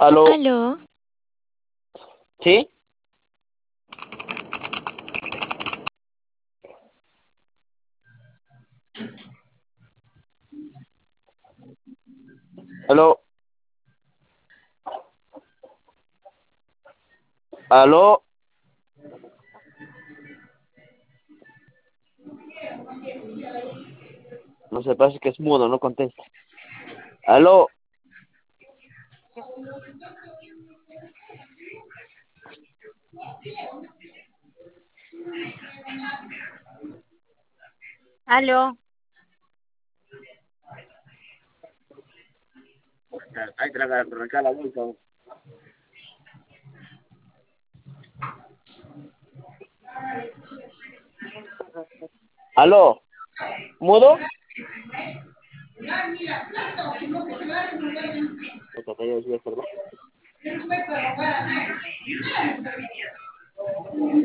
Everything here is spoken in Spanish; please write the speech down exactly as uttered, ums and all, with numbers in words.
Aló, Aló, ¿sí? Aló, aló. No sé, parece que es mudo, no contesta. Aló, Aló, ahí te la arrancar la vuelta. Aló, ¿mudo? Puta, te iba a decir, perdón.